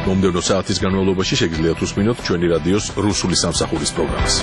მომდევნო საათის განმავლობაში შეგიძლიათ უსმინოთ ჩვენი რადიოს რუსული სამსახურის პროგრამას.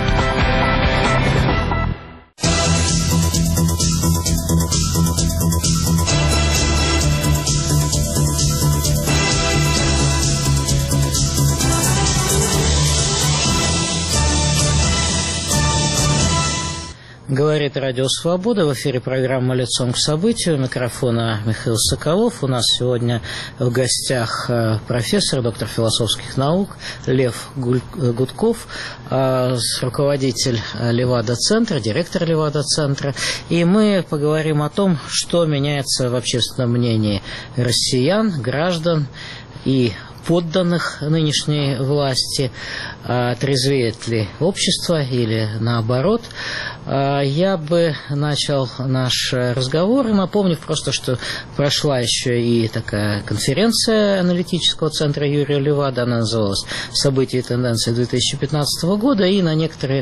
Говорит Радио Свобода. В эфире программа «Лицом к событию». У микрофона Михаил Соколов. У нас сегодня в гостях профессор, доктор философских наук Лев Гудков, руководитель Левада-центра, директор Левада-центра. И мы поговорим о том, что меняется в общественном мнении россиян, граждан и подданных нынешней власти, трезвеет ли общество или наоборот. Я бы начал наш разговор, напомнив просто, что прошла еще и такая конференция аналитического центра Юрия Левада, она называлась «События и тенденции 2015 года», и на некоторые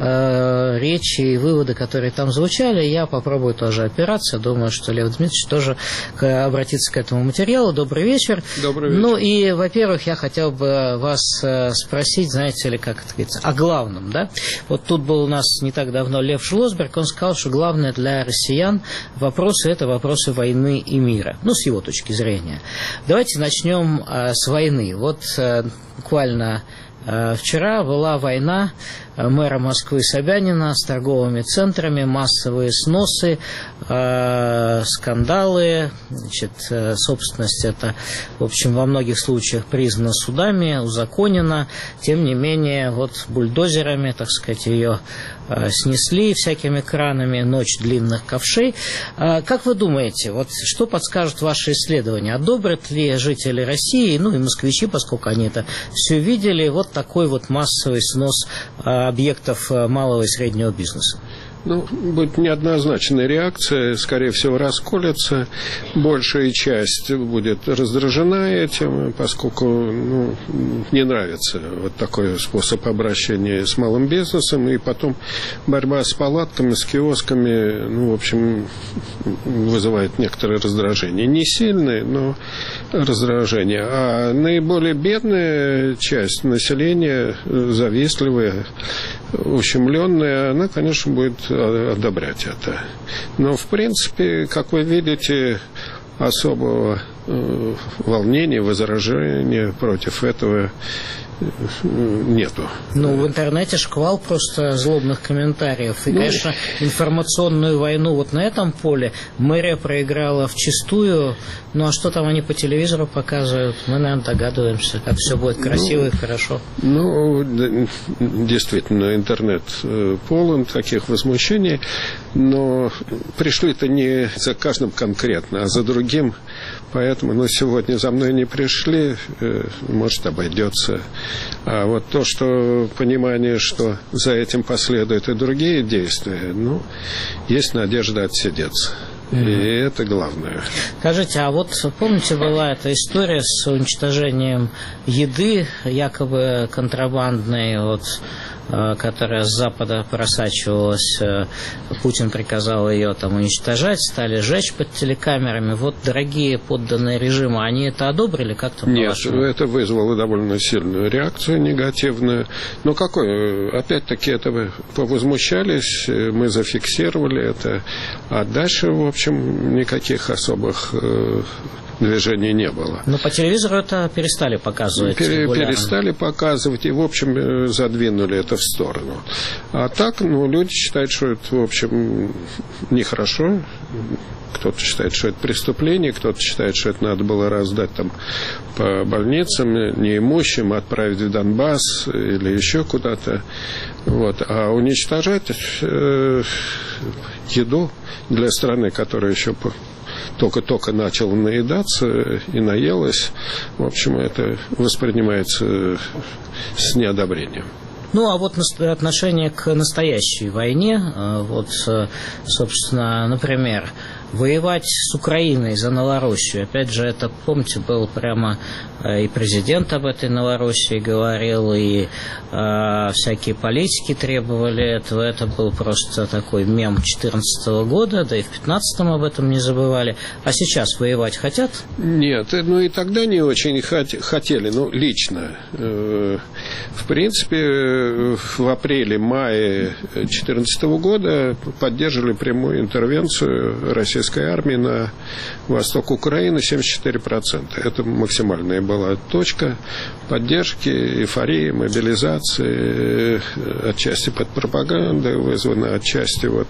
речи и выводы, которые там звучали, я попробую тоже опираться. Думаю, что Лев Дмитриевич тоже обратится к этому материалу. Добрый вечер. Добрый вечер. Ну и, во-первых, я хотел бы вас спросить, знаете ли, как это говорится, о главном, да? Вот тут был у нас не так давно Лев Шлосберг, он сказал, что главное для россиян вопросы – это вопросы войны и мира, ну, с его точки зрения. Давайте начнем с войны. Вот буквально вчера была война мэра Москвы Собянина с торговыми центрами, массовые сносы, скандалы, значит, собственность это, в общем, во многих случаях признана судами, узаконена, тем не менее, вот бульдозерами, так сказать, ее снесли всякими кранами, ночь длинных ковшей. Как вы думаете, вот что подскажут ваши исследования? Одобрят ли жители России, ну и москвичи, поскольку они это все видели, вот такой вот массовый снос объектов малого и среднего бизнеса? Ну, будет неоднозначная реакция, скорее всего, расколется. Большая часть будет раздражена этим, поскольку не нравится вот такой способ обращения с малым бизнесом. И потом борьба с палатками, с киосками, в общем, вызывает некоторое раздражение. Не сильное, но раздражение. А наиболее бедная часть населения, завистливая, ущемленная, она, конечно, будет одобрять это. Но, в принципе, как вы видите, особого волнения, возражения против этого нету. Ну, в интернете шквал просто злобных комментариев. И, конечно, информационную войну вот на этом поле мэрия проиграла вчистую. Ну, а что там они по телевизору показывают? Мы, наверное, догадываемся, как все будет красиво и хорошо. Ну, действительно, интернет полон таких возмущений, но пришли-то не за каждым конкретно, а за другим. Поэтому, сегодня за мной не пришли, может, обойдется. А вот то, что понимание, что за этим последуют и другие действия, есть надежда отсидеться. И это главное. Скажите, а вот помните, была эта история с уничтожением еды, якобы контрабандной, которая с Запада просачивалась, Путин приказал ее там уничтожать, стали жечь под телекамерами. Вот, дорогие подданные режима, они это одобрили как-то? Нет, это вызвало довольно сильную реакцию негативную. Но опять-таки, это повозмущались, мы зафиксировали это, а дальше, в общем, никаких особых движений не было. Но по телевизору это перестали показывать. Перестали показывать и, в общем, задвинули это в сторону. А так, люди считают, что это, в общем, нехорошо. Кто-то считает, что это преступление, кто-то считает, что это надо было раздать там по больницам неимущим, отправить в Донбасс или еще куда-то. А уничтожать еду для страны, которая еще только-только начала наедаться и наелась, в общем, это воспринимается с неодобрением. Ну, а вот отношение к настоящей войне, собственно, например, воевать с Украиной за Новороссию, опять же, это, помните, был прямо и президент об этой Новороссии говорил, и всякие политики требовали этого. Это был просто такой мем 2014 года, да и в 2015 об этом не забывали. А сейчас воевать хотят? Нет, ну и тогда не очень хотели, ну, лично. В принципе, в апреле-мае 2014 года поддерживали прямую интервенцию российской армии на восток Украины 74%. Это максимальная была точка поддержки, эйфории, мобилизации, отчасти под пропагандой вызвана, отчасти вот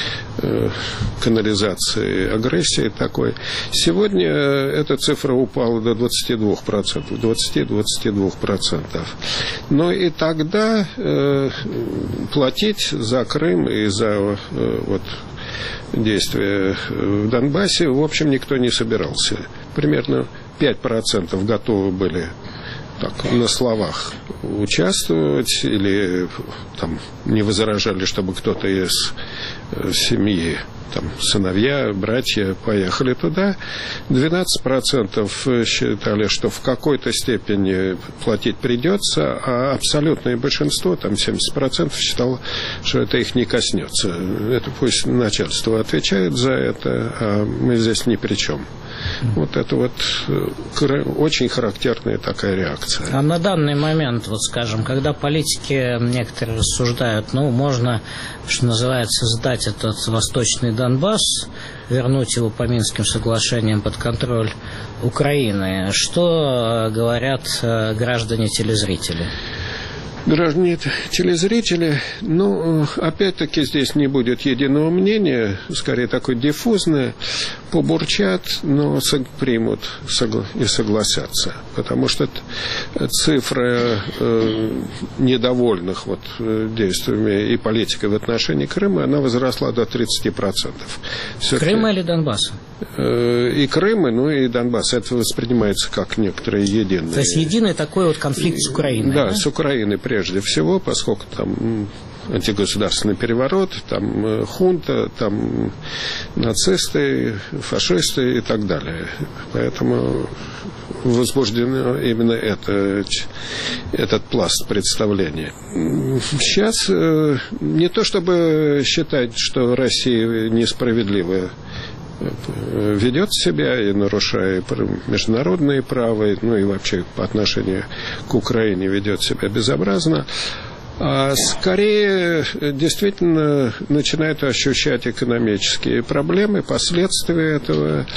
канализации агрессии такой. Сегодня эта цифра упала до 22%, 20-22%. Но и тогда платить за Крым и за вот действия в Донбассе, в общем, никто не собирался. Примерно 5% готовы были так, на словах участвовать или там не возражали, чтобы кто-то из семьи, там, сыновья, братья поехали туда. 12% считали, что в какой-то степени платить придется, а абсолютное большинство, там 70%, считало, что это их не коснется. Это пусть начальство отвечает за это, а мы здесь ни при чем. Вот это вот очень характерная такая реакция. А на данный момент, вот скажем, когда политики некоторые рассуждают, ну, можно, что называется, сдать этот Восточный Донбасс, вернуть его по Минским соглашениям под контроль Украины, что говорят граждане-телезрители? Граждане телезрители, ну, опять-таки здесь не будет единого мнения, скорее такое диффузное, побурчат, но примут и согласятся, потому что цифра недовольных вот действиями и политикой в отношении Крыма, она возросла до 30%. Крыма или Донбасса? И Крыма, ну и Донбасс. Это воспринимается как некоторые единые. То есть единый такой вот конфликт с Украиной? Да, с Украиной прежде всего, поскольку там антигосударственный переворот, там хунта, там нацисты, фашисты и так далее. Поэтому возбуждено именно этот пласт представления. Сейчас не то чтобы считать, что Россия несправедливая ведет себя и нарушая международные права, ну и вообще по отношению к Украине ведет себя безобразно, а скорее действительно начинает ощущать экономические проблемы, последствия этого.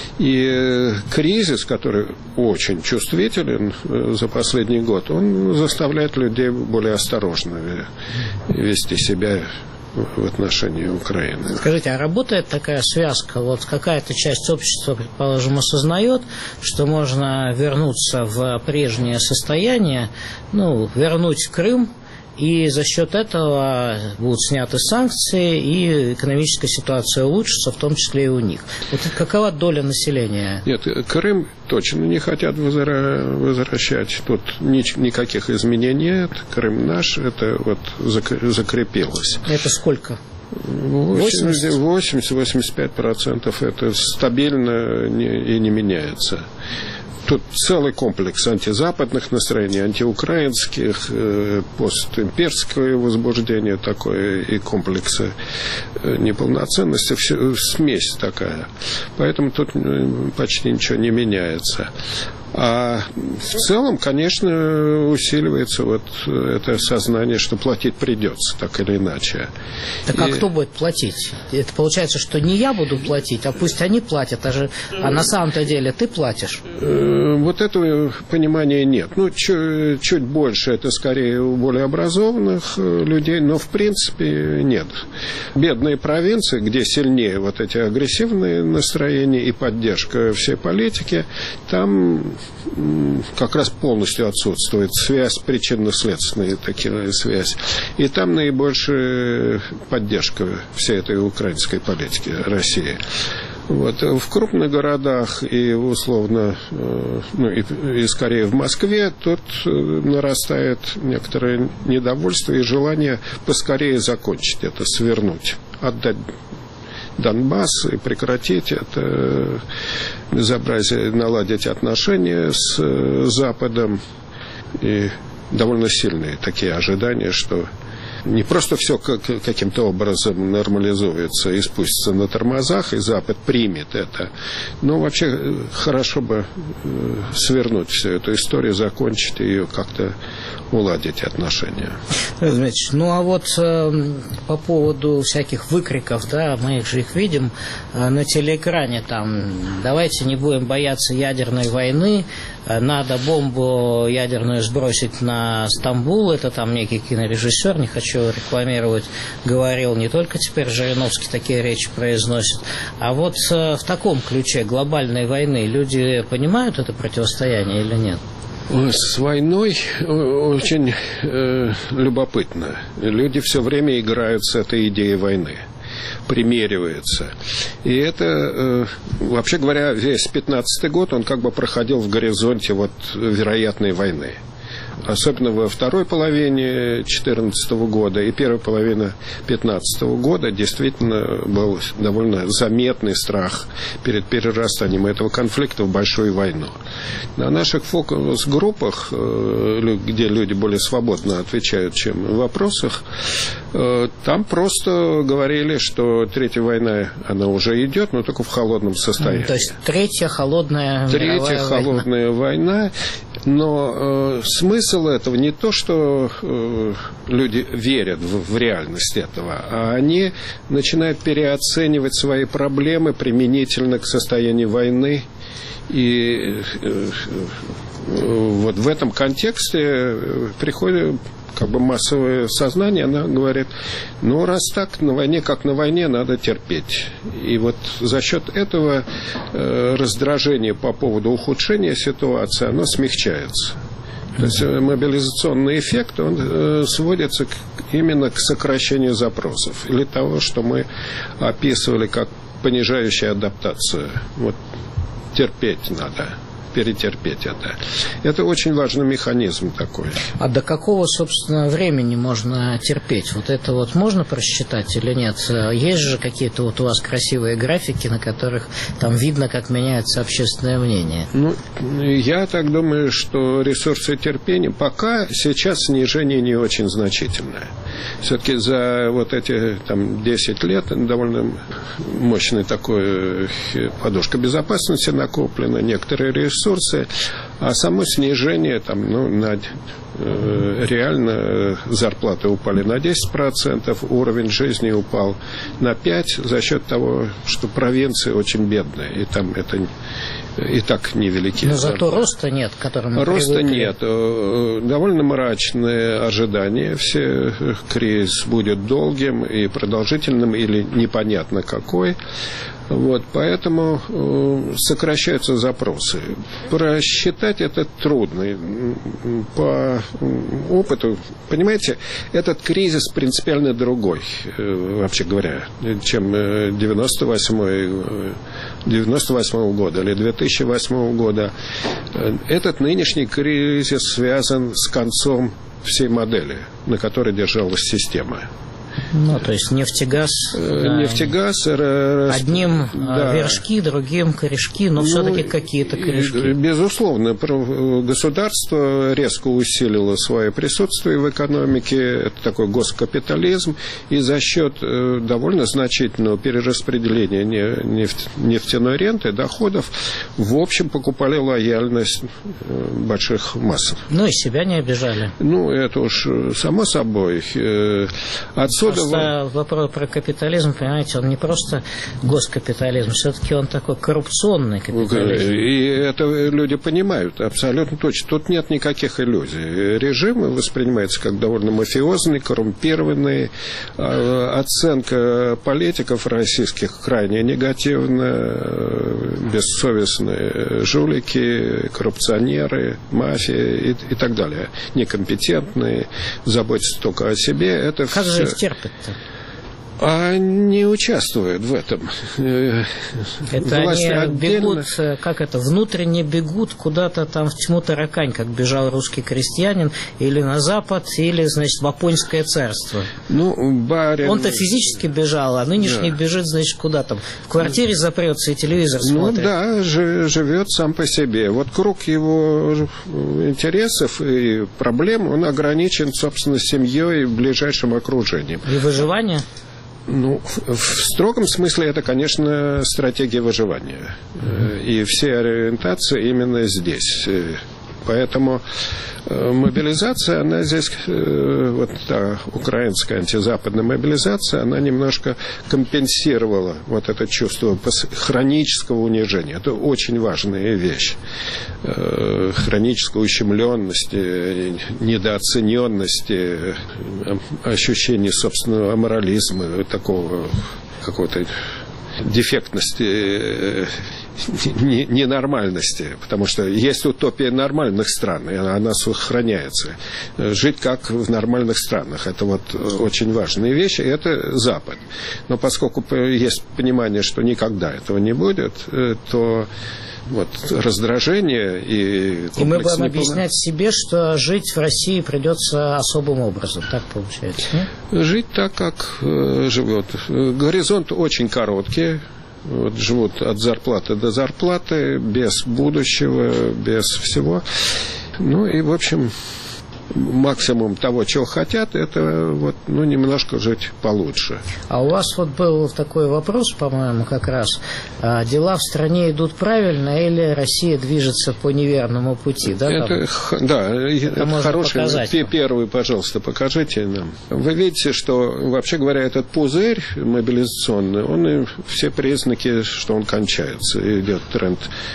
И кризис, который очень чувствителен за последний год, он заставляет людей более осторожно вести себя в отношении Украины. Скажите, а работает такая связка? Вот какая-то часть общества, предположим, осознает, что можно вернуться в прежнее состояние, ну, вернуть Крым, и за счет этого будут сняты санкции, и экономическая ситуация улучшится, в том числе и у них. Вот какова доля населения? Нет, Крым точно не хотят возвращать. Тут никаких изменений нет. Крым наш, это вот закрепилось. Это сколько? 80-85% это стабильно и не меняется. Тут целый комплекс антизападных настроений, антиукраинских, постимперское возбуждение такое и комплексы неполноценности, смесь такая. Поэтому тут почти ничего не меняется. А в целом, конечно, усиливается вот это сознание, что платить придется, так или иначе. Так а кто будет платить? Это получается, что не я буду платить, а пусть они платят, а на самом-то деле ты платишь? Вот этого понимания нет. Ну, чуть больше это скорее у более образованных людей, но в принципе нет. Бедные провинции, где сильнее вот эти агрессивные настроения и поддержка всей политики, там как раз полностью отсутствует связь, причинно-следственная такая связь. И там наибольшая поддержка всей этой украинской политики России. Вот. В крупных городах и условно, ну и скорее в Москве, тут нарастает некоторое недовольство и желание поскорее закончить это, свернуть, отдать Донбасс и прекратить это безобразие, наладить отношения с Западом. И довольно сильные такие ожидания, что не просто все каким-то образом нормализуется и спустится на тормозах, и Запад примет это, но вообще хорошо бы свернуть всю эту историю, закончить ее, как-то уладить отношения. Ну, а вот по поводу всяких выкриков, да, мы же их видим на телеэкране, там, давайте не будем бояться ядерной войны, надо бомбу ядерную сбросить на Стамбул, это там некий кинорежиссер, не хочу рекламировать, говорил, не только теперь Жириновский такие речи произносит, а вот в таком ключе глобальной войны люди понимают это противостояние или нет? С войной очень любопытно. Люди все время играют с этой идеей войны, примериваются. И это, вообще говоря, весь 15-й год, он как бы проходил в горизонте вот вероятной войны. Особенно во второй половине 2014 года и первой половине 2015 года действительно был довольно заметный страх перед перерастанием этого конфликта в большую войну. На наших фокус-группах, где люди более свободно отвечают, чем в вопросах, там просто говорили, что третья война, она уже идет, но только в холодном состоянии. То есть третья холодная война. Но смысл этого не то, что люди верят в реальность этого, а они начинают переоценивать свои проблемы применительно к состоянию войны. И вот в этом контексте приходит как бы массовое сознание, она говорит, ну, раз так, на войне как на войне, надо терпеть. И вот за счет этого раздражение по поводу ухудшения ситуации, оно смягчается. То есть мобилизационный эффект, он сводится именно к сокращению запросов. Или того, что мы описывали как понижающая адаптацию. Вот терпеть надо. Перетерпеть это. Это очень важный механизм такой. А до какого, собственно, времени можно терпеть? Вот это вот можно просчитать или нет? Есть же какие-то вот у вас красивые графики, на которых там видно, как меняется общественное мнение? Ну, я так думаю, что ресурсы терпения пока сейчас снижение не очень значительное. Все-таки за вот эти там 10 лет довольно мощная такая подушка безопасности накоплена, некоторые ресурсы, а само снижение там, реально зарплаты упали на 10%, уровень жизни упал на 5% за счет того, что провинции очень бедные, и там это и так невелики. Но зато роста нет, к которому роста привыкли. Нет. Довольно мрачные ожидания. Все кризис будет долгим и продолжительным или непонятно какой. Вот, поэтому сокращаются запросы. Просчитать это трудно. По опыту, понимаете, этот кризис принципиально другой, вообще говоря, чем 98 года или 2008 года. Этот нынешний кризис связан с концом всей модели, на которой держалась система. Ну, то есть нефтегаз. Нефтегаз. Одним вершки, другим корешки, но все-таки какие-то корешки. Безусловно, государство резко усилило свое присутствие в экономике, это такой госкапитализм, и за счет довольно значительного перераспределения нефтяной ренты, доходов, в общем, покупали лояльность больших масс. Ну, и себя не обижали. Ну, это уж само собой. Просто вопрос про капитализм, понимаете, он не просто госкапитализм, все-таки он такой коррупционный капитализм. И это люди понимают абсолютно точно. Тут нет никаких иллюзий. Режим воспринимается как довольно мафиозный, коррумпированный. Оценка политиков российских крайне негативна. Бессовестные жулики, коррупционеры, мафия и так далее. Некомпетентные, заботятся только о себе. Это как все... же их терпят-то? А не участвуют в этом. Это Власти они отдельно... бегут, как это, внутренне бегут куда-то там в тьму таракань, как бежал русский крестьянин, или на Запад, или, значит, в Апонское царство. Ну, барин... Он-то физически бежал, а нынешний бежит, значит, куда там? В квартире запрется и телевизор смотрит. Ну да, живет сам по себе. Вот круг его интересов и проблем, он ограничен, собственно, семьей и ближайшим окружением. И выживание? Ну, в строгом смысле это, конечно, стратегия выживания. И все ориентации именно здесь. Поэтому мобилизация, она здесь, вот та украинская антизападная мобилизация, она немножко компенсировала вот это чувство хронического унижения. Это очень важная вещь. Хронической ущемленности, недооцененности, ощущение собственного аморализма, такого какого-то дефектности, ненормальности, потому что есть утопия нормальных стран, и она сохраняется. Жить как в нормальных странах, это вот очень важные вещи, и это Запад. Но поскольку есть понимание, что никогда этого не будет, то вот раздражение и мы будем объяснять себе, что жить в России придется особым образом, так получается, нет? Жить так, как живет. Горизонт очень короткий. Вот живут от зарплаты до зарплаты, без будущего, без всего. Ну и, в общем, максимум того, чего хотят, это вот, ну, немножко жить получше. А у вас вот был такой вопрос, по-моему, как раз. Дела в стране идут правильно или Россия движется по неверному пути? Да, это хороший. Первый, пожалуйста, покажите нам. Вы видите, что, вообще говоря, этот пузырь мобилизационный, он все признаки, что он кончается. Идет тренд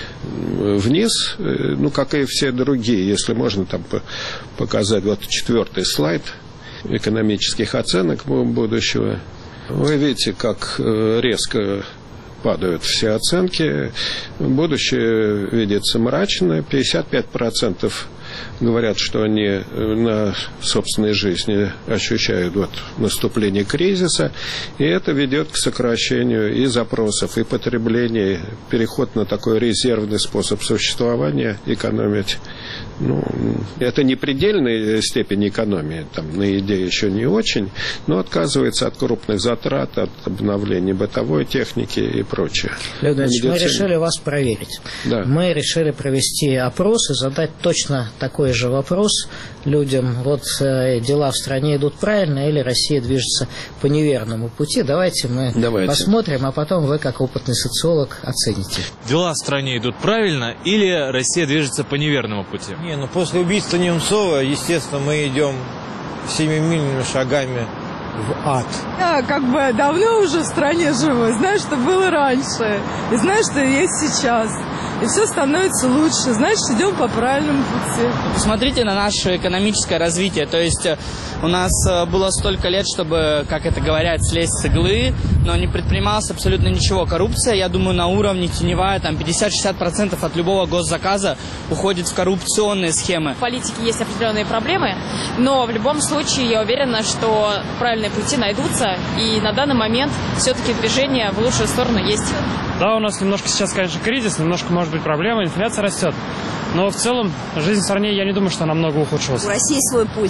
вниз, ну, как и все другие. Если можно там показать вот 4-й слайд экономических оценок будущего. Вы видите, как резко падают все оценки. Будущее видится мрачно. 55% говорят, что они на собственной жизни ощущают вот наступление кризиса, и это ведет к сокращению и запросов, и потребления, переход на такой резервный способ существования, экономить. Ну, это не предельная степень экономии, там на еде еще не очень, но отказывается от крупных затрат, от обновления бытовой техники и прочее. Леонид Ильич, мы решили вас проверить. Да. Мы решили провести опрос и задать точно такой же вопрос людям. Вот дела в стране идут правильно или Россия движется по неверному пути? Давайте мы посмотрим, а потом вы, как опытный социолог, оцените. Дела в стране идут правильно или Россия движется по неверному пути? Не, ну после убийства Немцова, естественно, мы идем семимильными шагами в ад. Я как бы давно уже в стране живу, знаю, что было раньше, и знаю, что есть сейчас. И все становится лучше, значит, идем по правильному пути. Посмотрите на наше экономическое развитие. То есть у нас было столько лет, чтобы, как это говорят, слезть с иглы, но не предпринималось абсолютно ничего. Коррупция, я думаю, на уровне теневая, там 50-60% от любого госзаказа уходит в коррупционные схемы. В политике есть определенные проблемы, но в любом случае я уверена, что правильные пути найдутся, и на данный момент все-таки движение в лучшую сторону есть. Да, у нас немножко сейчас, конечно, кризис, немножко, может быть, проблема, инфляция растет. Но в целом жизнь в стране, я не думаю, что намного ухудшилась. У России свой путь.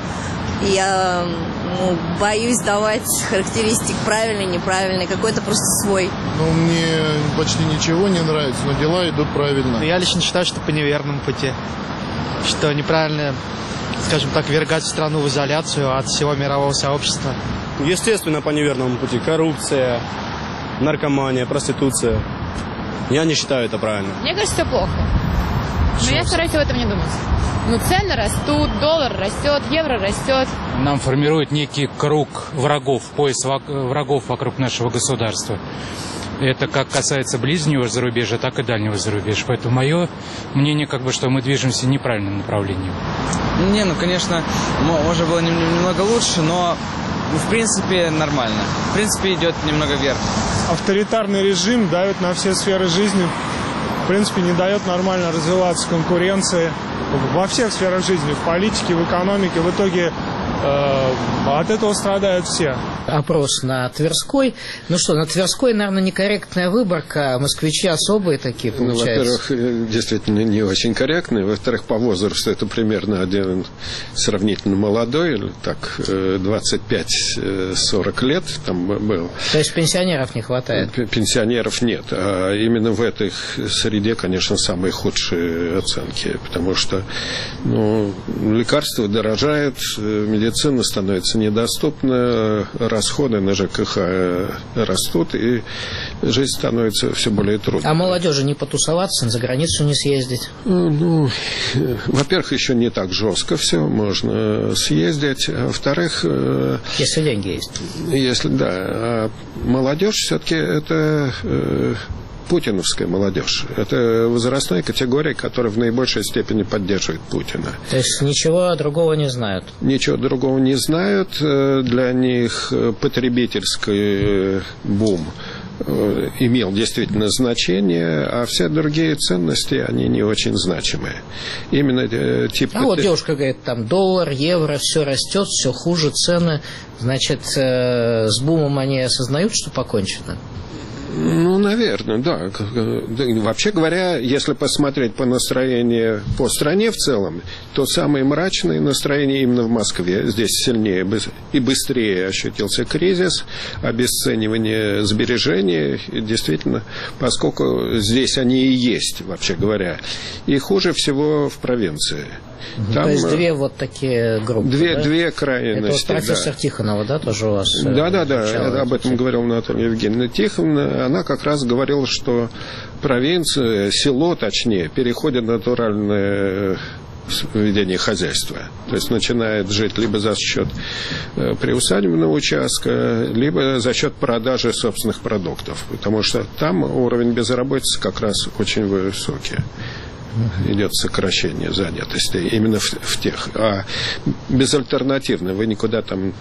Я боюсь давать характеристик правильный, неправильный, какой-то просто свой. Ну, мне почти ничего не нравится, но дела идут правильно. Я лично считаю, что по неверному пути. Что неправильно, скажем так, ввергать страну в изоляцию от всего мирового сообщества. Естественно, по неверному пути. Коррупция, наркомания, проституция. Я не считаю это правильно. Мне кажется, все плохо. Но я стараюсь об этом не думать. Ну, цены растут, доллар растет, евро растет. Нам формирует некий круг врагов, пояс врагов вокруг нашего государства. Это как касается ближнего зарубежья, так и дальнего зарубежья. Поэтому мое мнение, что мы движемся в неправильном направлении. Не, ну, конечно, может было немного лучше, но в принципе нормально. В принципе идет немного вверх. Авторитарный режим давит на все сферы жизни. В принципе, не дает нормально развиваться конкуренции во всех сферах жизни, в политике, в экономике. В итоге От этого страдают все. Опрос на Тверской. Ну что, на Тверской, наверное, некорректная выборка. Москвичи особые такие, получается. Во-первых, действительно не очень корректные. Во-вторых, по возрасту это примерно один сравнительно молодой, так, 25-40 лет там был. То есть пенсионеров не хватает? Пенсионеров нет. А именно в этой среде, конечно, самые худшие оценки. Потому что лекарства дорожают, медицина становится недоступна, расходы на ЖКХ растут, и жизнь становится все более трудной. А молодежи не потусоваться, за границу не съездить? Во-первых, еще не так жестко все, можно съездить. А во-вторых... Если деньги есть. Если, да. А молодежь все-таки это... путиновская молодежь. Это возрастная категория, которая в наибольшей степени поддерживает Путина. То есть ничего другого не знают? Ничего другого не знают. Для них потребительский бум имел действительно значение, а все другие ценности, они не очень значимые. Именно типа... вот девушка говорит, там доллар, евро, все растет, все хуже, цены. Значит, с бумом они осознают, что покончено? Наверное, да. Вообще говоря, если посмотреть по настроению по стране в целом, то самые мрачные настроения именно в Москве. Здесь сильнее и быстрее ощутился кризис, обесценивание сбережений. И действительно, поскольку здесь они и есть, вообще говоря. И хуже всего в провинции. Там, то есть две вот такие группы, две крайности. Это вот профессор Тихонова, да, тоже у вас? Да, об этом говорила Наталья Евгеньевна Тихоновна. Она как раз говорила, что провинция, село точнее, переходит на натуральное ведение хозяйства. То есть начинает жить либо за счет приусадебного участка, либо за счет продажи собственных продуктов. Потому что там уровень безработицы как раз очень высокий. Идет сокращение занятости именно в тех. А безальтернативно вы никуда там...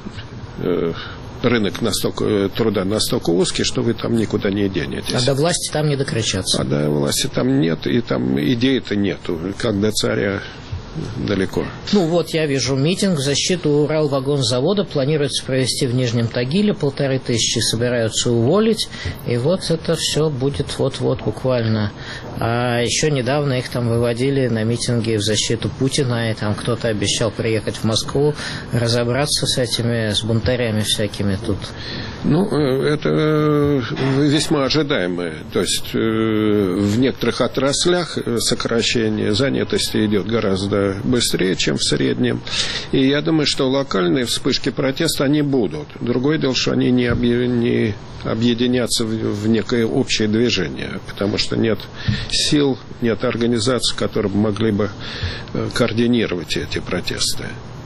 рынок труда настолько узкий, что вы там никуда не денетесь. А до власти там не докричаться. А до власти там нет, и там идеи-то нету, как до царя далеко. Вот я вижу митинг в защиту Уралвагонзавода планируется провести в Нижнем Тагиле, 1500 собираются уволить, и вот это все будет вот-вот буквально. А еще недавно их там выводили на митинги в защиту Путина, и там кто-то обещал приехать в Москву, разобраться с бунтарями всякими тут. Это весьма ожидаемо. То есть в некоторых отраслях сокращение занятости идет гораздо быстрее, чем в среднем. И я думаю, что локальные вспышки протеста, они будут. Другое дело, что они не объединятся в некое общее движение, потому что нет сил, нет организаций, которые могли бы координировать эти протесты.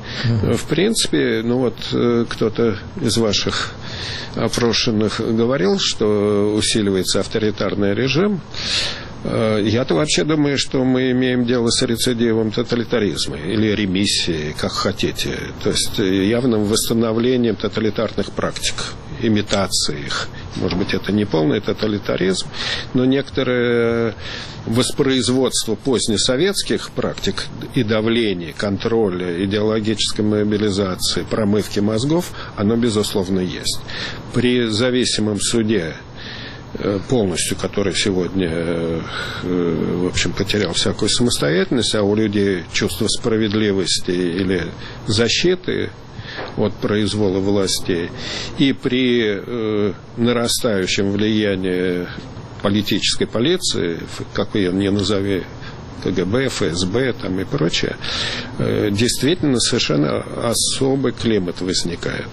В принципе, кто-то из ваших опрошенных говорил, что усиливается авторитарный режим. Я-то вообще думаю, что мы имеем дело с рецидивом тоталитаризма или ремиссией, как хотите. То есть явным восстановлением тоталитарных практик, имитацией их. Может быть, это не полный тоталитаризм, но некоторое воспроизводство позднесоветских практик и давления, контроля, идеологической мобилизации, промывки мозгов, оно, безусловно, есть. При зависимом суде, полностью, который сегодня, в общем, потерял всякую самостоятельность, а у людей чувство справедливости или защиты от произвола властей, и при нарастающем влиянии политической полиции, как ее не назови, КГБ, ФСБ там и прочее, действительно совершенно особый климат возникает.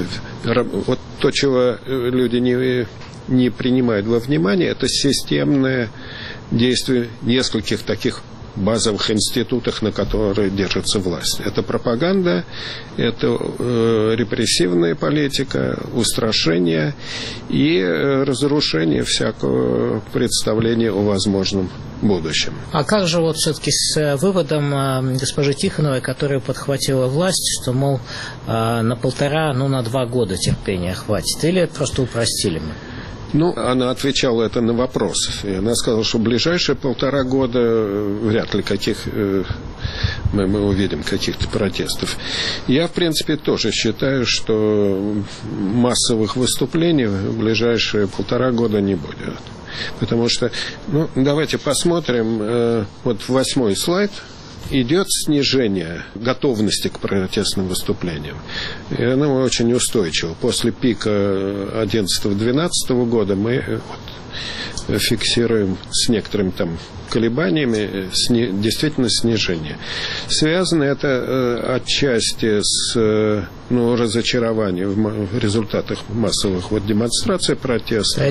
Вот то, чего люди не принимают во внимание, это системное действие нескольких таких базовых институтах, на которые держится власть. Это пропаганда, это репрессивная политика, устрашение и разрушение всякого представления о возможном будущем. А как же все-таки с выводом госпожи Тихоновой, которая подхватила власть, что, мол, на 1,5, на 2 года терпения хватит? Или это просто упростили мы? Она отвечала это на вопрос. И она сказала, что в ближайшие 1,5 года вряд ли каких мы увидим каких-то протестов. Я, в принципе, тоже считаю, что массовых выступлений в ближайшие 1,5 года не будет. Потому что, давайте посмотрим, вот 8-й слайд. Идет снижение готовности к протестным выступлениям. И оно очень устойчиво. После пика 11-12 года мы фиксируем с некоторыми там колебаниями действительно снижение. Связано это отчасти с разочарованием в результатах массовых демонстраций, протестов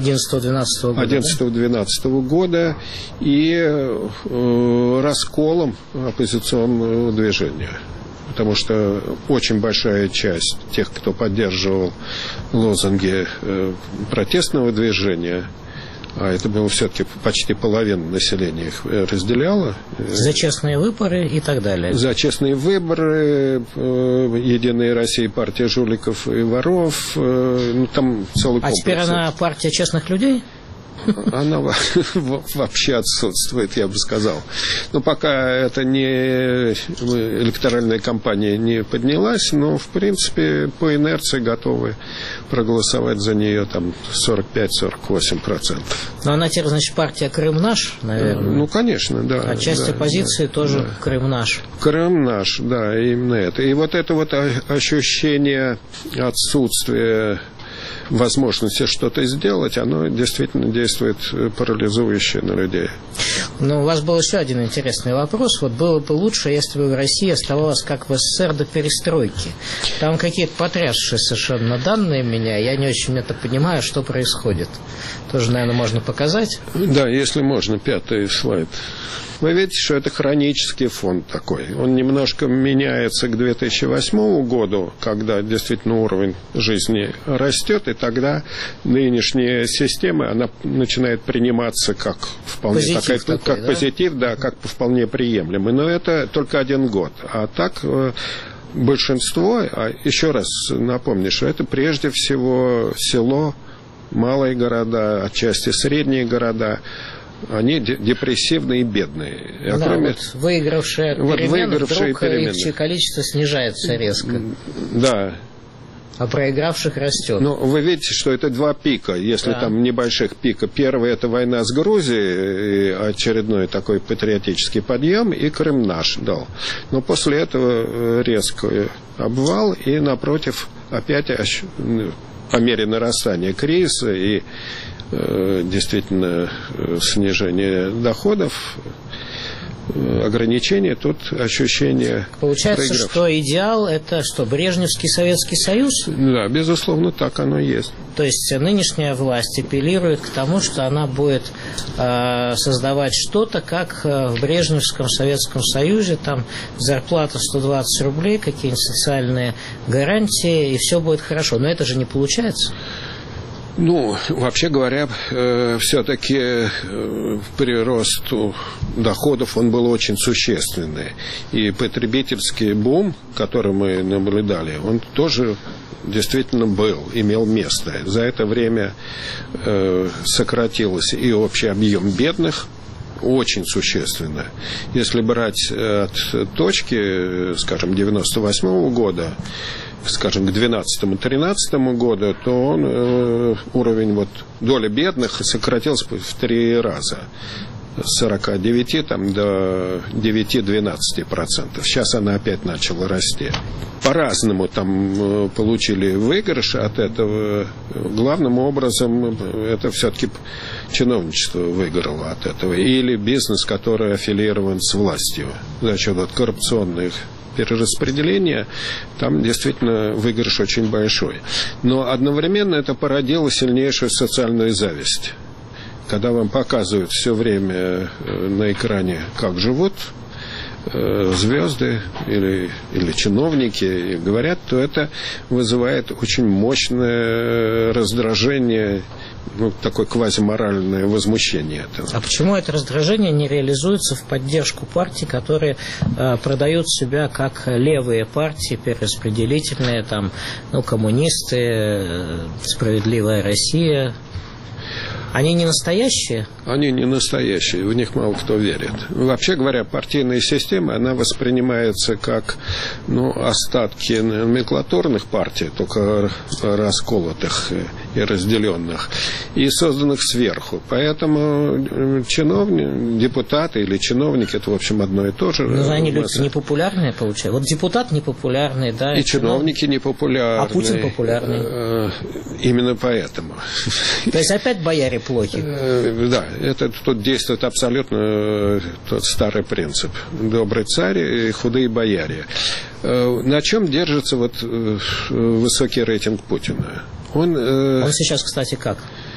11-12 года и расколом оппозиционного движения. Потому что очень большая часть тех, кто поддерживал лозунги протестного движения, а это было все-таки почти половина населения их разделяла. За честные выборы и так далее. За честные выборы, Единая Россия, партия жуликов и воров, там целый комплекс. А теперь она партия честных людей? Она вообще отсутствует, я бы сказал. Но пока это не электоральная кампания не поднялась, но, в принципе, по инерции готовы проголосовать за нее там 45-48%. Но она теперь, значит, партия Крым наш, наверное? Конечно, да. А часть оппозиции тоже Крым наш. Крым наш, да, именно это. И вот это ощущение отсутствия возможности что-то сделать, оно действительно действует парализующе на людей. У вас был еще один интересный вопрос. Вот было бы лучше, если бы в России оставалось как в СССР до перестройки. Там какие-то потрясшие совершенно данные меня. Я не очень это понимаю, что происходит. Тоже, наверное, можно показать. Да, если можно, 5-й слайд. Вы видите, что это хронический фонд такой. Он немножко меняется к 2008 году, когда действительно уровень жизни растет, и тогда нынешняя система, она начинает приниматься как вполне позитив, да, как вполне приемлемый. Но это только 1 год. А так большинство, еще раз напомню, что это прежде всего село, малые города, отчасти средние города. Они депрессивные и бедные. Выигравшие перемены, вдруг их количество снижается резко. Да. А проигравших растет. Вы видите, что это 2 пика, если там небольших пика. Первый – это война с Грузией, очередной такой патриотический подъем, и Крым наш дал. Но после этого резкий обвал, и напротив опять по мере нарастания кризиса и действительно снижение доходов, ограничения, тут ощущение Получается, что идеал – это что, Брежневский Советский Союз? Да, безусловно, так оно и есть. То есть нынешняя власть апеллирует к тому, что она будет создавать что-то, как в Брежневском Советском Союзе, там зарплата 120 рублей, какие-нибудь социальные гарантии, и все будет хорошо. Но это же не получается. Вообще говоря, все-таки прирост доходов, он был очень существенный. И потребительский бум, который мы наблюдали, он тоже действительно имел место. За это время сократился и общий объем бедных, очень существенно. Если брать от точки, скажем, 98 года, скажем, к 2012-2013 году, то уровень доли бедных сократился в 3 раза. С 49 до 9-12%. Сейчас она опять начала расти. По-разному там получили выигрыш от этого. Главным образом это все-таки чиновничество выиграло от этого. Или бизнес, который аффилирован с властью за счет коррупционных перераспределения, там действительно выигрыш очень большой. Но одновременно это породило сильнейшую социальную зависть. Когда вам показывают все время на экране, как живут звезды или чиновники, и говорят, то это вызывает очень мощное раздражение, такое квазиморальное возмущение этого. А почему это раздражение не реализуется в поддержку партий, которые продают себя как левые партии, перераспределительные, коммунисты, Справедливая Россия? Они не настоящие? Они не настоящие, в них мало кто верит. Вообще говоря, партийная система, она воспринимается как остатки номенклатурных партий, только расколотых и разделенных, и созданных сверху. Поэтому депутаты или чиновники, это, в общем, одно и то же. Но они люди непопулярные, получается. Вот депутат непопулярный, да. И чиновники непопулярные. А Путин популярный. Именно поэтому. То есть опять бояре плохи? Да, тут действует абсолютно тот старый принцип. Добрый царь и худые бояре. На чем держится высокий рейтинг Путина? Он сейчас, кстати, как?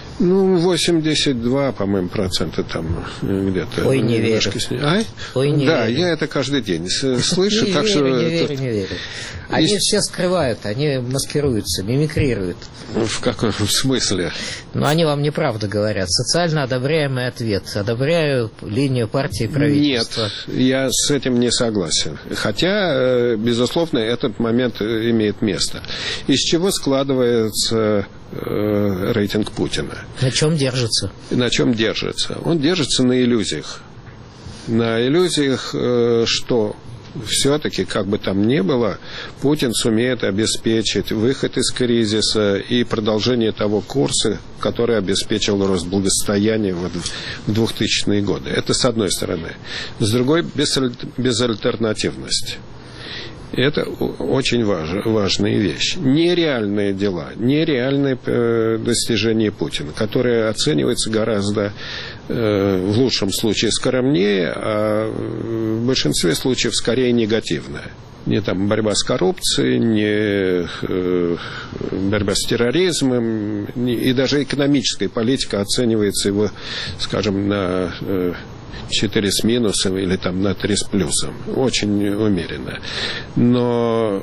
82, по-моему, процента там где-то. Ой, не верю. Ой, не да, верю. Я это каждый день слышу. Не верю. Они все скрывают, они маскируются, мимикрируют. В каком смысле? Они вам неправду говорят. Социально одобряемый ответ. Одобряю линию партии и правительства. Нет, я с этим не согласен. Хотя, безусловно, этот момент имеет место. Из чего складывается рейтинг Путина? На чем держится? На чем держится? Он держится на иллюзиях. На иллюзиях, что все-таки, как бы там ни было, Путин сумеет обеспечить выход из кризиса и продолжение того курса, который обеспечил рост благосостояния в 2000-е годы. Это с одной стороны. С другой, безальтернативность. Это очень важная вещь. Нереальные дела, нереальные достижения Путина, которые оцениваются гораздо, в лучшем случае, скромнее, а в большинстве случаев скорее негативно. Не там борьба с коррупцией, не борьба с терроризмом, и даже экономическая политика оценивается его, скажем, на 4 с минусом или там на 3 с плюсом. Очень умеренно. Но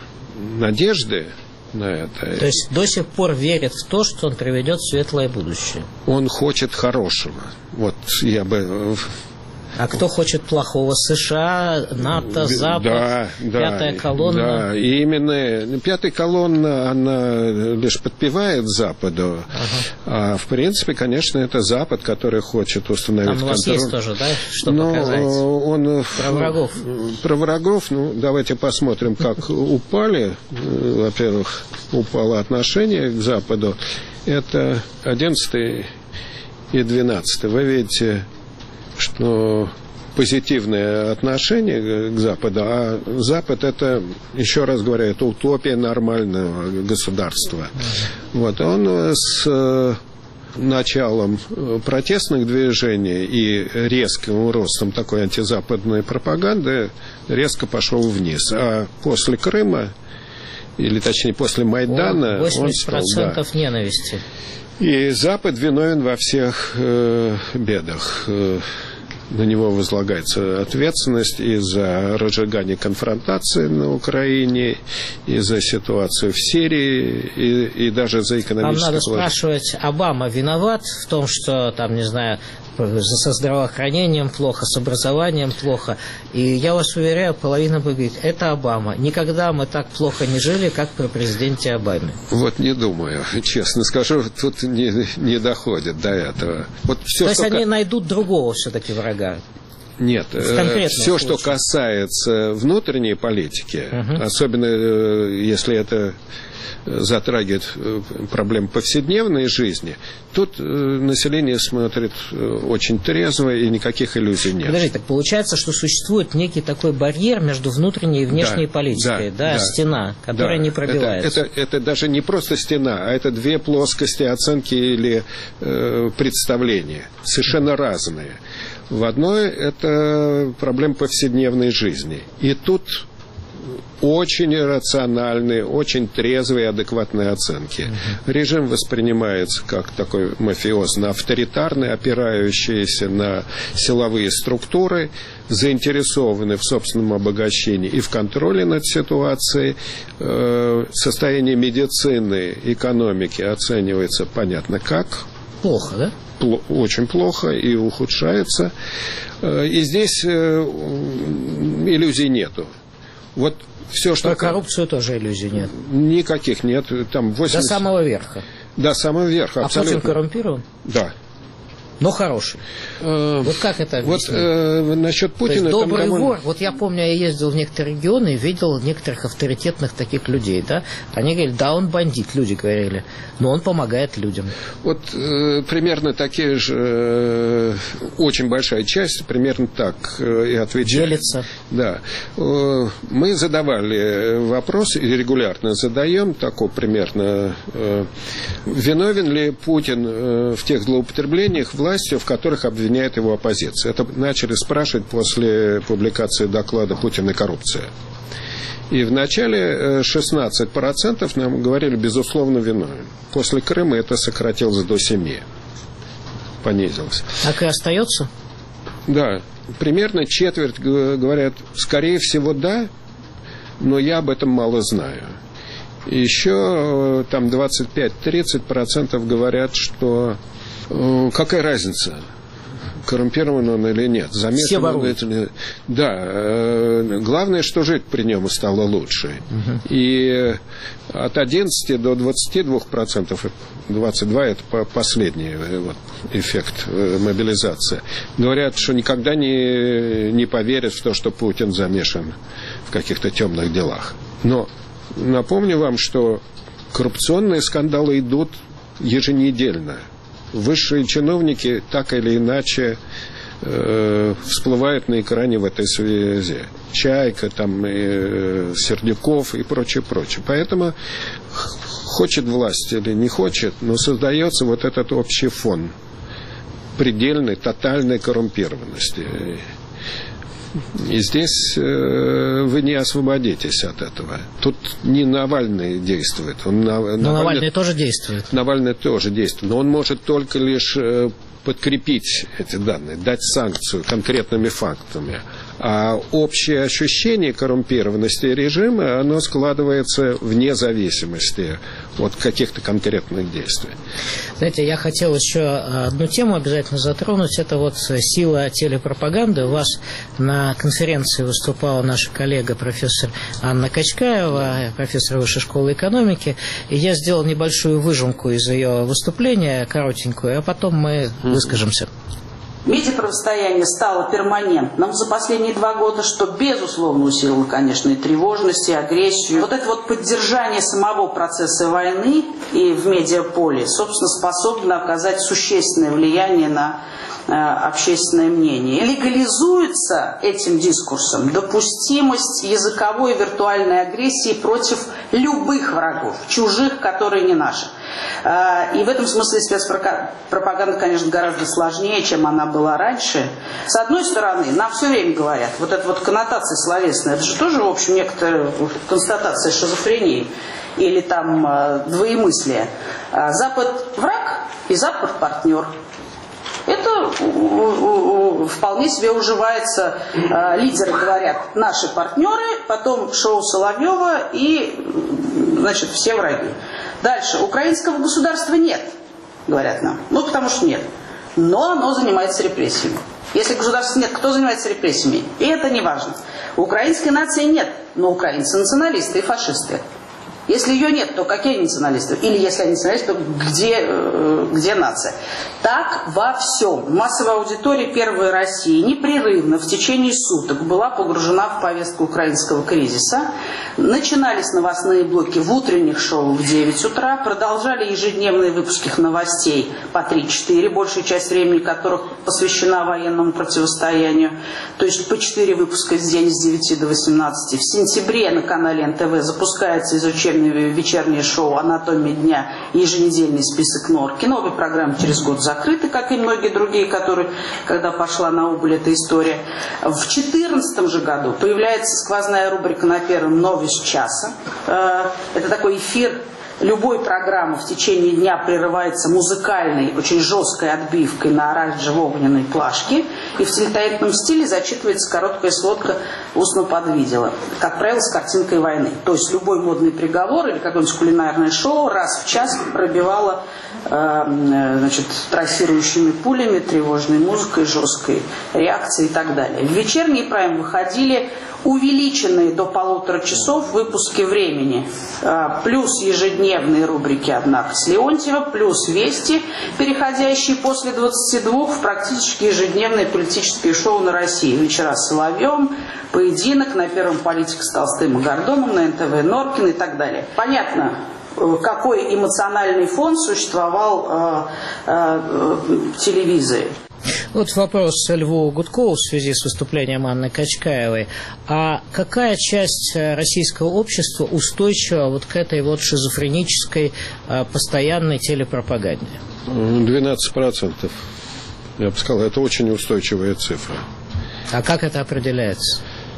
надежды на это... То есть до сих пор верит в то, что он приведет в светлое будущее? Он хочет хорошего. Вот я бы... А кто хочет плохого? США, НАТО, Запад, пятая колонна? Да, и именно пятая колонна, она лишь подпевает Западу. А в принципе, конечно, это Запад, который хочет установить контроль. Там у вас есть тоже, да, что показать? Про врагов. Про врагов, давайте посмотрим, как упали. Во-первых, упало отношение к Западу. Это 11 и 12. Вы видите, что позитивное отношение к Западу, а Запад это, еще раз говорю, это утопия нормального государства. Вот он с началом протестных движений и резким ростом такой антизападной пропаганды резко пошел вниз. А после Крыма, или точнее после Майдана, 80% ненависти. И Запад виновен во всех бедах. На него возлагается ответственность и за разжигание конфронтации на Украине, и за ситуацию в Сирии, и даже за экономическое... Нам надо спрашивать, Обама виноват в том, что, там, не знаю, со здравоохранением плохо, с образованием плохо. И я вас уверяю, половина будет говорить, это Обама. Никогда мы так плохо не жили, как при президенте Обаме. Вот не думаю, честно скажу, тут не доходит до этого. Вот все, то есть они найдут другого все-таки врага? Нет, все, что касается внутренней политики, особенно если это затрагивает проблемы повседневной жизни, тут население смотрит очень трезво и никаких иллюзий нет. Подождите, так получается, что существует некий такой барьер между внутренней и внешней политикой, стена, которая не пробивается. Это даже не просто стена, а это две плоскости оценки или представления, совершенно разные. В одной это проблема повседневной жизни. И тут очень рациональные, очень трезвые, адекватные оценки. Режим воспринимается как такой мафиозно-авторитарный, опирающийся на силовые структуры, заинтересованы в собственном обогащении и в контроле над ситуацией. Состояние медицины, экономики оценивается понятно как. Плохо, да? Очень плохо и ухудшается. И здесь иллюзий нету. Вот все, что... Про коррупцию тоже иллюзий нет? Никаких нет. Там 80... До самого верха? До самого верха, абсолютно. А Путин коррумпирован? Да. Но хороший. Вот как это объяснить? Вот насчет Путина... То есть добрый вор. Вот я помню, я ездил в некоторые регионы и видел некоторых авторитетных таких людей, да? Они говорили, да, он бандит, люди говорили, но он помогает людям. Вот примерно такие же, очень большая часть, примерно так и отвечает. Делится. Да. Мы задавали вопрос, и регулярно задаем, такой примерно, виновен ли Путин в тех злоупотреблениях властью, в которых обвиняет его оппозиция. Это начали спрашивать после публикации доклада «Путин и коррупция». И вначале 16% нам говорили, безусловно, виновен. После Крыма это сократилось до 7%. Понизилось. Так и остается? Да. Примерно четверть говорят, скорее всего, да, но я об этом мало знаю. Еще там 25-30% говорят, что какая разница, коррумпирован он или нет, замешан он или нет. Да, главное, что жить при нем стало лучше. И от 11 до 22%, 22% это последний вот, эффект мобилизации, говорят, что никогда не поверят в то, что Путин замешан в каких-то темных делах. Но напомню вам, что коррупционные скандалы идут еженедельно. Высшие чиновники так или иначе всплывают на экране в этой связи. Чайка, там, Сердюков и прочее, прочее. Поэтому хочет власть или не хочет, но создается вот этот общий фон предельной, тотальной коррумпированности. И здесь вы не освободитесь от этого. Тут не Навальный действует. Навальный тоже действует. Навальный тоже действует. Но он может только лишь подкрепить эти данные, дать санкцию конкретными фактами. А общее ощущение коррумпированности режима, оно складывается вне зависимости от каких-то конкретных действий. Знаете, я хотел еще одну тему обязательно затронуть. Это вот сила телепропаганды. У вас на конференции выступала наша коллега, профессор Анна Качкаева, профессор Высшей школы экономики. И я сделал небольшую выжимку из ее выступления, коротенькую, а потом мы выскажемся. Медиапротивостояние стало перманентным за последние 2 года, что, безусловно, усилило, конечно, и тревожность, и агрессию. Вот это вот поддержание самого процесса войны и в медиаполе, собственно, способно оказать существенное влияние на общественное мнение. Легализуется этим дискурсом допустимость языковой и виртуальной агрессии против любых врагов, чужих, которые не наши. И в этом смысле спецпропаганда, конечно, гораздо сложнее, чем она была раньше. С одной стороны, нам все время говорят, вот эта вот коннотация словесная, это же тоже, в общем, некоторая констатация шизофрении или там двоемыслия. Запад враг и Запад партнер. Это вполне себе уживается. Лидеры говорят, наши партнеры, потом шоу Соловьева и, значит, все враги. Дальше. Украинского государства нет, говорят нам. Ну, потому что нет. Но оно занимается репрессиями. Если государства нет, кто занимается репрессиями? И это не важно. Украинской нации нет, но украинцы националисты и фашисты. Если ее нет, то какие националисты? Или если они националисты, то где нация? Так во всем. Массовая аудитория Первой России непрерывно в течение суток была погружена в повестку украинского кризиса. Начинались новостные блоки в утренних шоу в 9 утра, продолжали ежедневные выпуски новостей по 3-4, большая часть времени которых посвящена военному противостоянию. То есть по 4 выпуска в день с 9 до 18. В сентябре на канале НТВ запускается вечернее шоу «Анатомия дня» и еженедельный список Норкина. Обе программы через год закрыты, как и многие другие, которые, когда пошла на убыль эта история. В 2014 же году появляется сквозная рубрика на Первом «Новость часа». Это такой эфир любой программы в течение дня прерывается музыкальной, очень жесткой отбивкой на оранжево-огненной плашке. И в телетоидном стиле зачитывается короткая сводка устного подвидела, как правило, с картинкой войны. То есть любой модный приговор или какое-нибудь кулинарное шоу раз в час пробивало трассирующими пулями, тревожной музыкой, жесткой реакцией и так далее. В вечерний прайм выходили увеличенные до 1,5 часов выпуски «Времени», плюс ежедневные рубрики «Однако» с Леонтьева, плюс «Вести», переходящие после 22 в практически ежедневные политические шоу на России. «Вечера с Соловьем», «Поединок», на Первом «Политика» с Толстым и Гордоном, на НТВ «Норкин» и так далее. Понятно, какой эмоциональный фон существовал в телевизоре. Вот вопрос Льву Гудкову в связи с выступлением Анны Качкаевой. А какая часть российского общества устойчива вот к этой вот шизофренической постоянной телепропаганде? 12%. Я бы сказал, это очень устойчивая цифра. А как это определяется?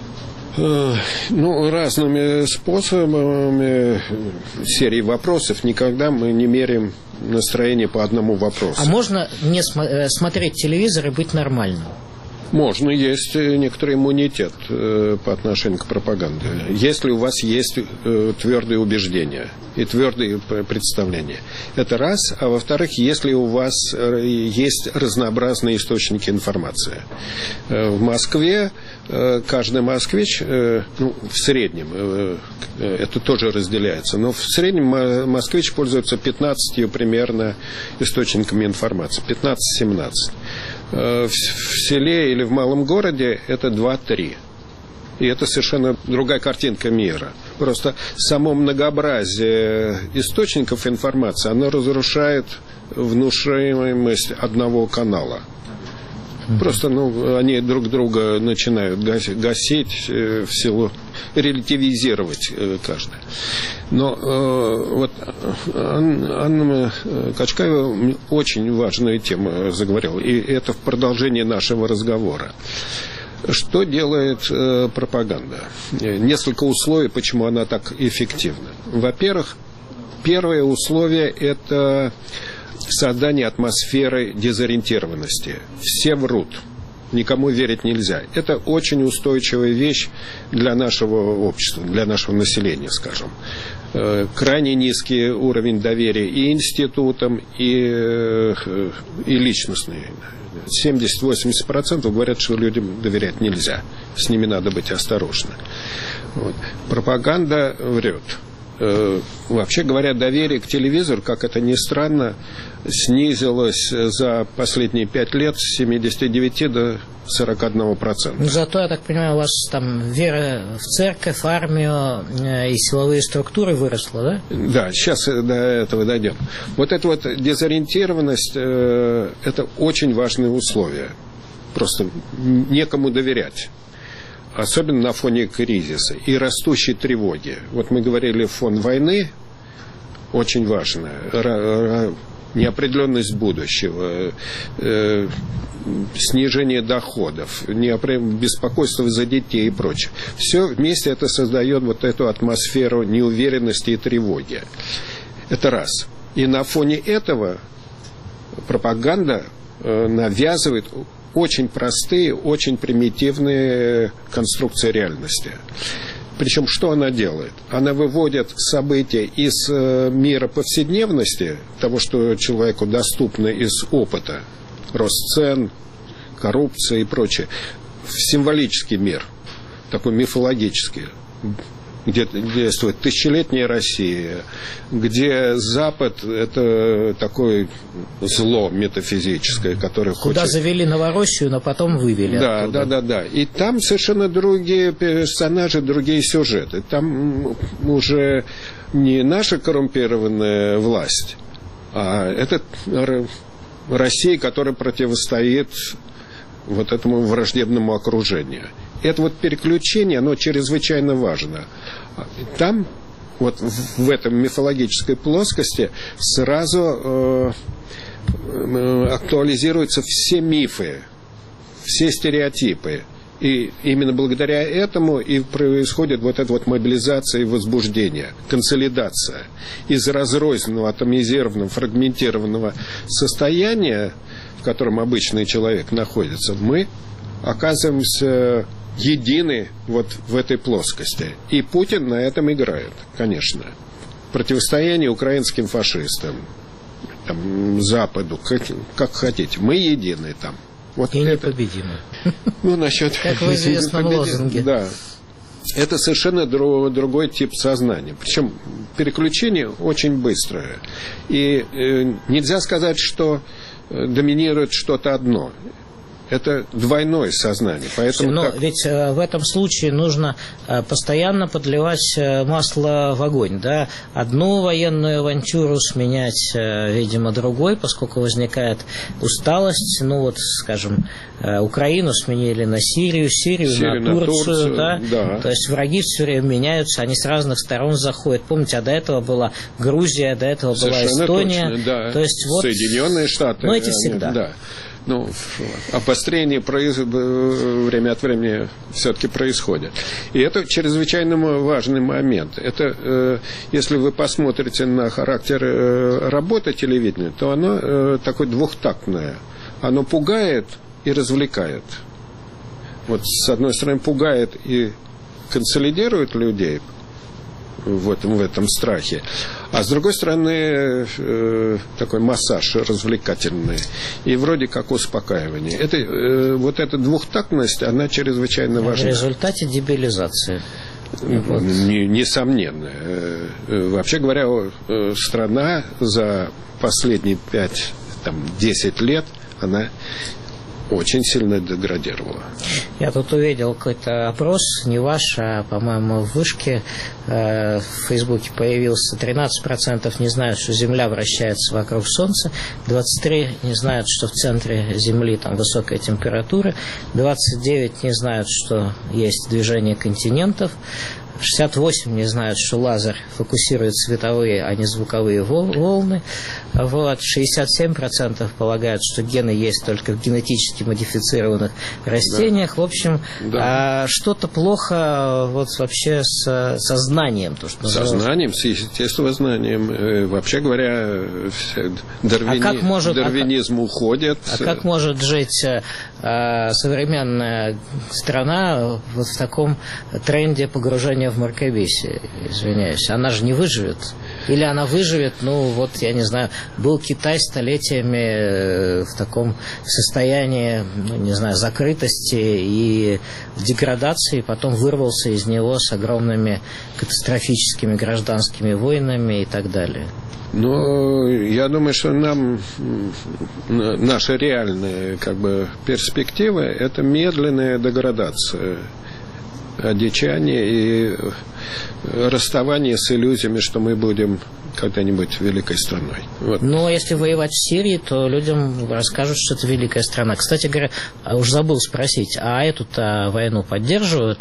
Разными способами, серии вопросов. Никогда мы не меряем настроение по одному вопросу. А можно не смотреть телевизор и быть нормальным? Можно, есть некоторый иммунитет по отношению к пропаганде. Если у вас есть твердые убеждения и твердые представления. Это раз. А во-вторых, если у вас есть разнообразные источники информации. В Москве каждый москвич, в среднем, это тоже разделяется, но в среднем москвич пользуется 15 примерно источниками информации. 15-17. В селе или в малом городе это 2-3. И это совершенно другая картинка мира. Просто само многообразие источников информации, оно разрушает внушаемость одного канала. Просто, они друг друга начинают гасить в силу, релятивизировать каждый. Но вот Анна Качкаева очень важную тему заговорила, и это в продолжении нашего разговора. Что делает пропаганда? Несколько условий, почему она так эффективна. Во-первых, первое условие – это создание атмосферы дезориентированности. Все врут. Никому верить нельзя. Это очень устойчивая вещь для нашего общества, для нашего населения, скажем. Крайне низкий уровень доверия и институтам, и личностный. 70-80% говорят, что людям доверять нельзя. С ними надо быть осторожным. Вот. Пропаганда врет. Вообще говоря, доверие к телевизору, как это ни странно, снизилось за последние 5 лет с 79 до 41%. Зато, я так понимаю, у вас там вера в церковь, армию и силовые структуры выросла, да? Да, сейчас до этого дойдем. Вот эта вот дезориентированность, это очень важное условие. Просто некому доверять. Особенно на фоне кризиса и растущей тревоги. Вот мы говорили, фон войны очень важно. Неопределенность будущего, снижение доходов, беспокойство за детей и прочее. Все вместе это создает вот эту атмосферу неуверенности и тревоги. Это раз. И на фоне этого пропаганда навязывает очень простые, очень примитивные конструкции реальности. Причем, что она делает? Она выводит события из мира повседневности, того, что человеку доступно из опыта, рост цен, коррупция и прочее, в символический мир, такой мифологический, где действует тысячелетняя Россия, где Запад – это такое зло метафизическое, которое Куда завели Новороссию, но потом вывели оттуда. Да. И там совершенно другие персонажи, другие сюжеты. Там уже не наша коррумпированная власть, а это Россия, которая противостоит вот этому враждебному окружению. Это вот переключение, оно чрезвычайно важно. Там, вот в этом мифологической плоскости, сразу актуализируются все мифы, все стереотипы. И именно благодаря этому и происходит вот эта вот мобилизация и возбуждение, консолидация из разрозненного, атомизированного, фрагментированного состояния, в котором обычный человек находится, мы оказываемся едины вот в этой плоскости. И Путин на этом играет, конечно. Противостояние украинским фашистам, там, Западу, как хотите. Мы едины там. Вот и это, непобедимы. Ну, насчет... Как в известном лозунге. Да. Это совершенно другой тип сознания. Причем переключение очень быстрое. И нельзя сказать, что доминирует что-то одно. Это двойное сознание. Поэтому но ведь в этом случае нужно постоянно подливать масло в огонь. Да? Одну военную авантюру сменять, видимо, другой, поскольку возникает усталость. Ну вот, скажем, Украину сменили на Сирию, Сирию на Турцию. Да? Да. То есть враги все время меняются, они с разных сторон заходят. Помните, а до этого была Грузия, до этого совершенно была Эстония. Точно, да. То есть, вот, Соединенные Штаты. Но эти всегда. Да. Ну, обострение время от времени все-таки происходит. И это чрезвычайно важный момент. Это, если вы посмотрите на характер работы телевидения, то оно такое двухтактное. Оно пугает и развлекает. Вот с одной стороны пугает и консолидирует людей в этом страхе, а с другой стороны такой массаж развлекательный и вроде как успокаивание. Вот эта двухтактность, она чрезвычайно важна. В результате дебилизации. Несомненно. Вообще говоря, страна за последние 5-10 лет, она очень сильно деградировала. Я тут увидел какой-то опрос, не ваш, а, по-моему, в Вышке в Фейсбуке появился. 13% не знают, что Земля вращается вокруг Солнца, 23% не знают, что в центре Земли там высокая температура, 29% не знают, что есть движение континентов, 68% не знают, что лазер фокусирует световые, а не звуковые волны. Вот. 67% полагают, что гены есть только в генетически модифицированных растениях. Да. В общем, да. Что-то плохо вот вообще с сознанием. То, что сознанием, с естествознанием. Вообще говоря, дарвинизм уходит. А как может жить современная страна вот в таком тренде погружения в мракобесие, извиняюсь, она же не выживет. Или она выживет, ну вот, я не знаю, был Китай столетиями в таком состоянии, ну, не знаю, закрытости и деградации, потом вырвался из него с огромными катастрофическими гражданскими войнами и так далее. Но я думаю, что наша реальная перспектива – это медленная деградация, одичание и расставание с иллюзиями, что мы будем когда-нибудь великой страной. Вот. Но если воевать в Сирии, то людям расскажут, что это великая страна. Кстати говоря, уж забыл спросить, а эту-то войну поддерживают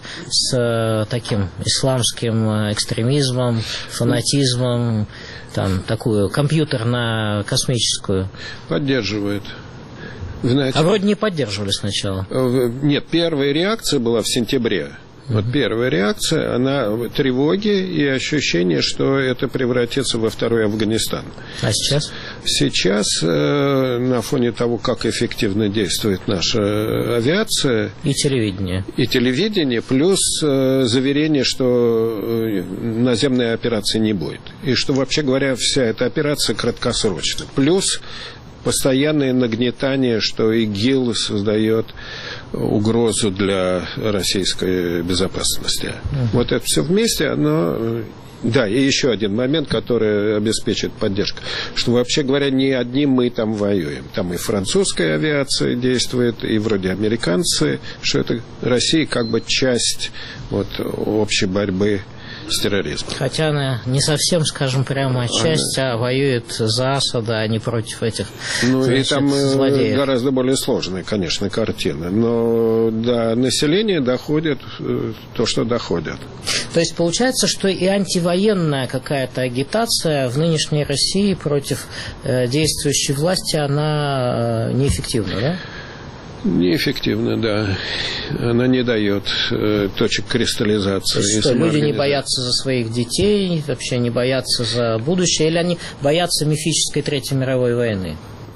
с таким исламским экстремизмом, фанатизмом, там, такую компьютерно-космическую? Поддерживают. Знаете, а вроде не поддерживали сначала. Нет, первая реакция была в сентябре. Вот первая реакция, она тревоги и ощущение, что это превратится во второй Афганистан. А сейчас? Сейчас, на фоне того, как эффективно действует наша авиация... И телевидение. И телевидение, плюс заверение, что наземной операции не будет. И что, вообще говоря, вся эта операция краткосрочна. Плюс постоянное нагнетание, что ИГИЛ создает угрозу для российской безопасности. Вот это все вместе, оно... Да, и еще один момент, который обеспечит поддержку, что, вообще говоря, не одни мы там воюем. Там и французская авиация действует, и вроде американцы, что это Россия часть общей борьбы с терроризмом. Хотя она не совсем, скажем, прямо часть, а воюет за Асада, а не против этих и там злодеев. Гораздо более сложная, конечно, картина. Но до населения доходит то, что доходит. То есть получается, что и антивоенная какая-то агитация в нынешней России против действующей власти, она неэффективна, да? Неэффективно, да. Она не дает точек кристаллизации. То есть что, люди не боятся за своих детей, вообще не боятся за будущее, или они боятся мифической Третьей мировой войны?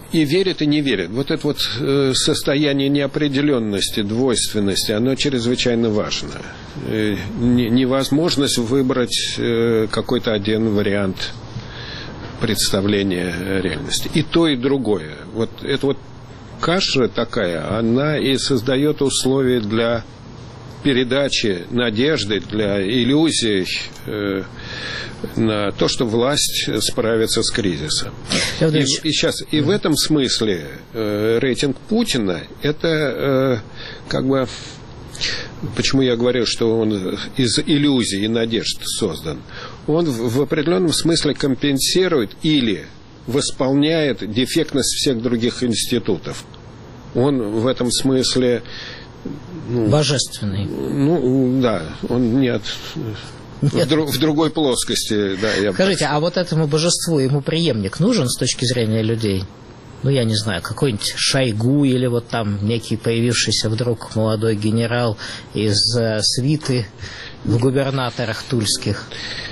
и верит, и не верит. Вот это вот состояние неопределенности, двойственности, оно чрезвычайно важно. Невозможность выбрать какой-то один вариант представления реальности. И то, и другое. Вот это вот каша такая, она и создает условия для передачи надежды, для иллюзий на то, что власть справится с кризисом. И в этом смысле рейтинг Путина – это как бы... Почему я говорю, что он из иллюзий и надежд создан? Он в определенном смысле компенсирует или восполняет дефектность всех других институтов. Он в этом смысле... божественный. Да, он нет. В другой плоскости. Да, Скажите, а вот этому божеству ему преемник нужен с точки зрения людей? Я не знаю, какой-нибудь Шойгу или вот там некий появившийся вдруг молодой генерал из свиты в губернаторах тульских.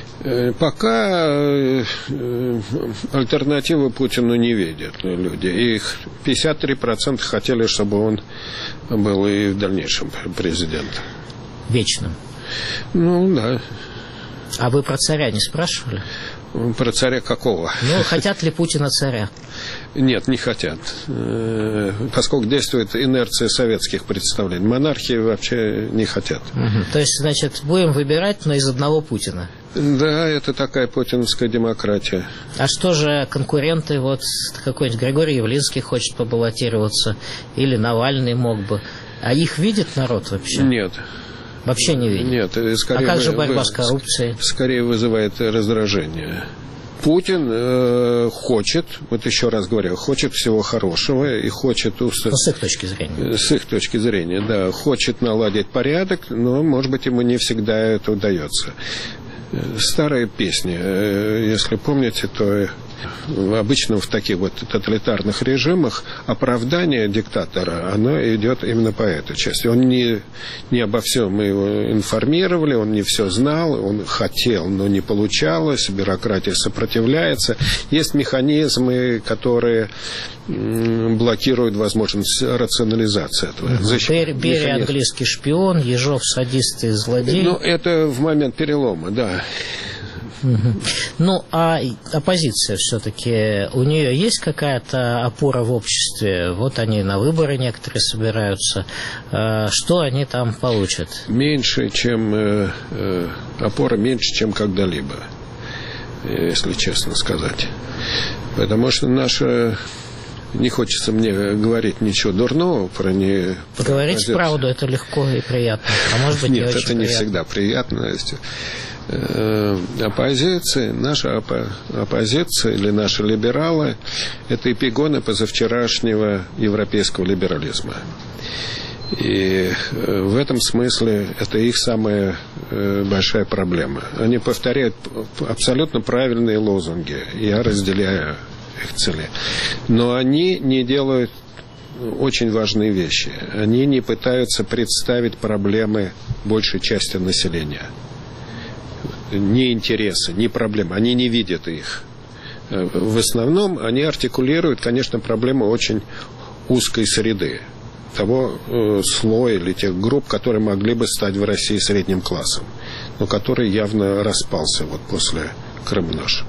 Пока альтернативы Путину не видят люди. Их 53% хотели, чтобы он был и в дальнейшем президентом. Вечным? Да. А вы про царя не спрашивали? Про царя какого? Хотят ли Путина царя? Нет, не хотят. Поскольку действует инерция советских представлений. Монархии вообще не хотят. То есть, значит, будем выбирать, но из одного Путина? Да, это такая путиновская демократия. А что же конкуренты? Вот какой-нибудь Григорий Явлинский хочет побаллотироваться, или Навальный мог бы. А их видит народ вообще? Нет. Вообще не видит? Нет. Скорее, а как же борьба с коррупцией? Скорее вызывает раздражение. Путин хочет, вот еще раз говорю, хочет всего хорошего и хочет... С их точки зрения. С их точки зрения, да. Хочет наладить порядок, но, может быть, ему не всегда это удается. Старая песня, если помните, то обычно в таких вот тоталитарных режимах оправдание диктатора, оно идет именно по этой части. Он не обо всем мы его информировали, он не все знал, он хотел, но не получалось, бюрократия сопротивляется. Есть механизмы, которые блокируют возможность рационализации этого. Берия английский шпион, Ежов садист и злодей. Это в момент перелома, да. А оппозиция все-таки, у нее есть какая-то опора в обществе? Вот они на выборы некоторые собираются. Что они там получат? Меньше, чем опора, меньше, чем когда-либо, если честно сказать. Потому что наша... Не хочется мне говорить ничего дурного про нее. Говорить правду это легко и приятно. А может быть, нет, не очень это не приятно. всегда приятно. Оппозиция, наша оппозиция или наши либералы – это эпигоны позавчерашнего европейского либерализма. И в этом смысле это их самая большая проблема. Они повторяют абсолютно правильные лозунги. Я разделяю их цели. Но они не делают очень важные вещи. Они не пытаются представить проблемы большей части населения. Ни интересы, ни проблемы. Они не видят их. В основном они артикулируют, конечно, проблемы очень узкой среды. Того слоя или тех групп, которые могли бы стать в России средним классом, но который явно распался после Крым-Наш.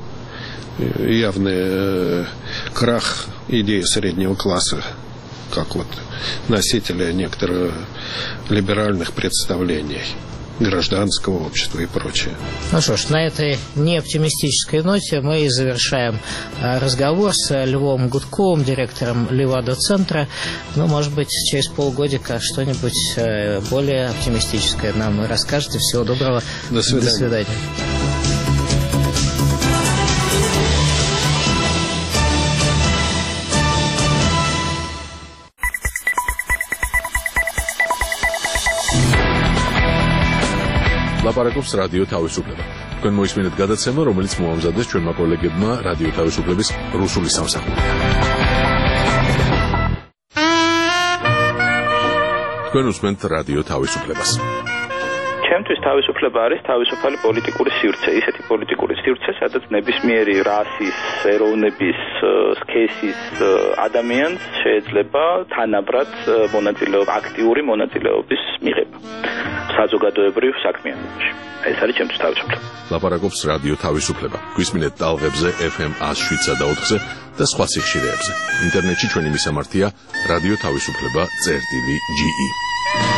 Явный крах идеи среднего класса, как носителя некоторых либеральных представлений гражданского общества и прочее. Что ж, на этой неоптимистической ноте мы и завершаем разговор с Львом Гудковым, директором Левада-центра. Может быть, через полгодика что-нибудь более оптимистическое нам расскажете. Всего доброго. До свидания. До свидания. ლაპარაკობს რადიო თავისუფლება. თქვენ მოისმინეთ გადაცემა, რომელიც მოამზადეს ჩვენმა კოლეგებმა რადიო თავისუფლების რუსული სამსახურიდან. თქვენ უსმენთ რადიო თავისუფლებას. ჩემთვის თავისუფლება არის თავისუფალი პოლიტიკური სივრცე, ისეთი პოლიტიკური სივრცე, სადაც ნებისმიერი რასის, ეროვნების, სქესის ადამიანს შეიძლება თანაბრად აქტიური მონაწილეობის მიღება საზოგადოებრივ საქმიანობაში. ეს არის ჩემთვის თავისუფლება. ლაპარაკობს რადიო თავისუფლება. გვისმინეთ ტალღებზე FM 107-სა და 4-ზე და სხვა სიხშირეებზე. ინტერნეტში ჩვენი მისამართია რადიო თავისუფლება.ge